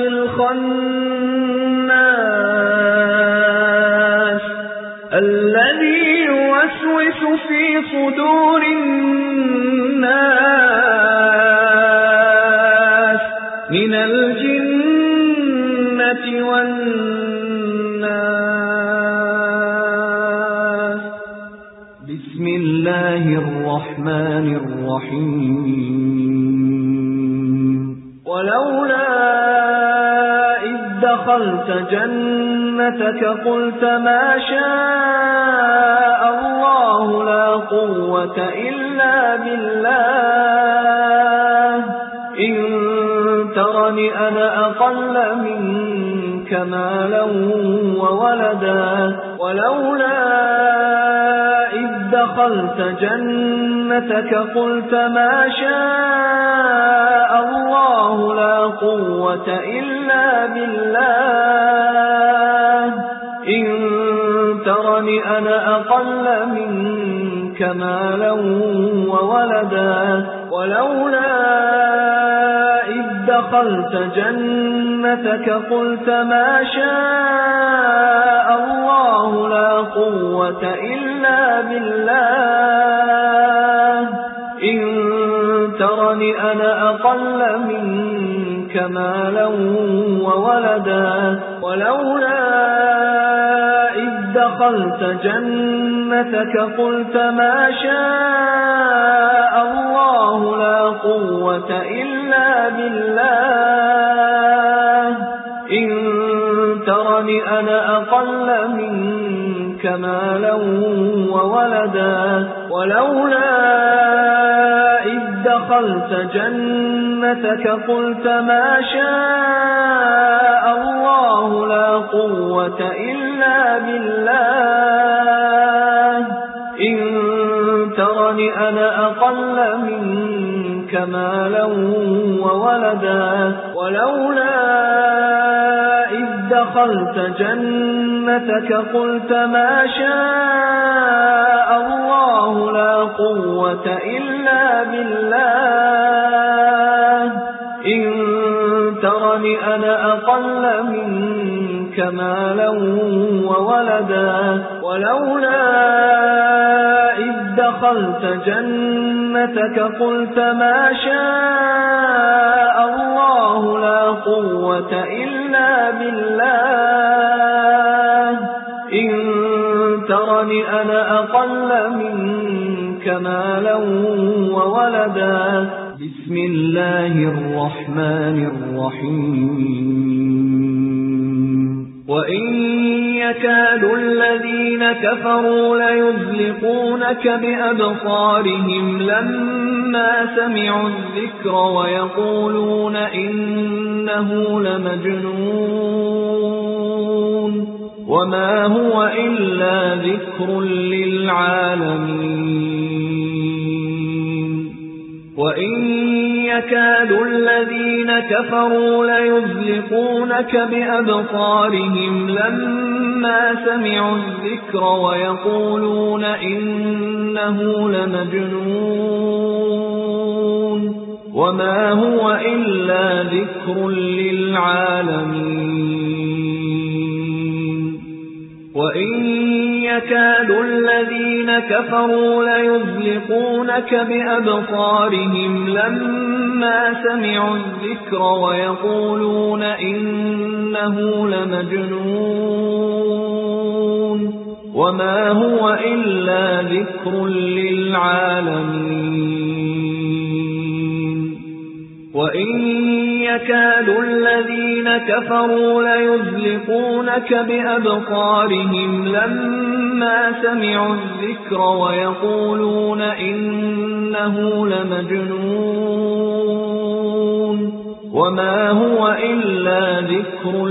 الخناس الذي يوسوس في صدور الناس من الجنة والناس بسم الله الرحمن الرحيم ولولا إذ دخلت جنتك قلت ما شاء الله لا قوة إلا بالله إن ترني أنا أقل منك مالا وولدا ولولا إذ دخلت جنتك قلت ما شاء الله لا قوة إلا بالله إن ترني أنا أقل منك مالا وولدا ولولا إذ دخلت جنتك قلت ما شاء الله لا قوة إلا بالله إن ترني أنا أقل منك مالا وولدا ولولا إذ دخلت جنتك قلت ما شاء الله لا قوة إلا بالله إن ترني أنا أقل منك مالا وولدا ولولا إذ دخلت جنتك قلت ما شاء الله لا قوة إلا بالله إن ترني أنا أقل منك منك مالا وولدا ولولا إذ دخلت جنتك قلت ما شاء الله لا قوة إلا بالله إن ترني أنا أقل منك مالا وولدا ولولا إذ دخلت جنتك قلت ما شاء الله لا قوة إلا بالله إن ترني أنا أقل منك مالا وولدا بسم الله الرحمن الرحيم وإن يكاد الذين كفروا ليزلقونك بأبصارهم لما سمعوا الذكر ويقولون إنه لمجنون وما هو إلا ذكر للعالمين وإن يكاد الذين كفروا ليزلقونك بأبصارهم لما سمعوا الذكر ويقولون إنه لمجنون وما هو إلا ذكر للعالمين وإن يكاد الذين كفروا ليزلقونك بأبصارهم لما سمعوا الذكر ويقولون إنه لمجنون وما هو إلا ذكر للعالمين وإن يكاد الذين كفروا ليزلقونك بأبصارهم لما سمعوا الذكر ويقولون إنه لمجنون وما هو إلا ذكر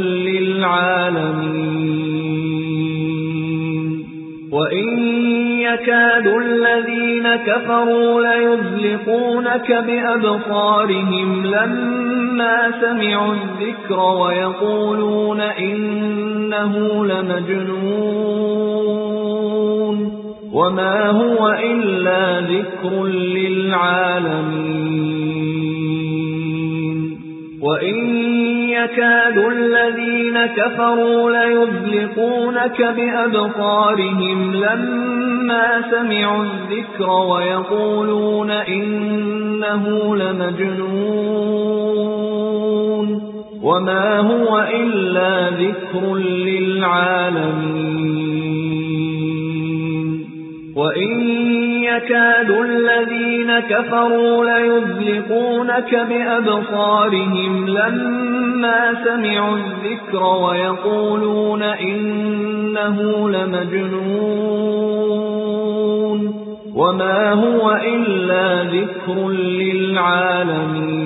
للعالمين وإن يكاد الذين كفروا ليزلقونك بأبصارهم لما سمعوا الذكر ويقولون إنه لمجنون وما هو إلا ذكر للعالمين وإن يكاد الذين كفروا ليزلقونك بأبصارهم لما سمعوا الذكر ويقولون إنه لمجنون وما هو إلا ذكر للعالمين وإن يكاد الذين كفروا ليزلقونك بأبصارهم لما سمعوا الذكر ويقولون إنه لمجنون وما هو إلا ذكر للعالمين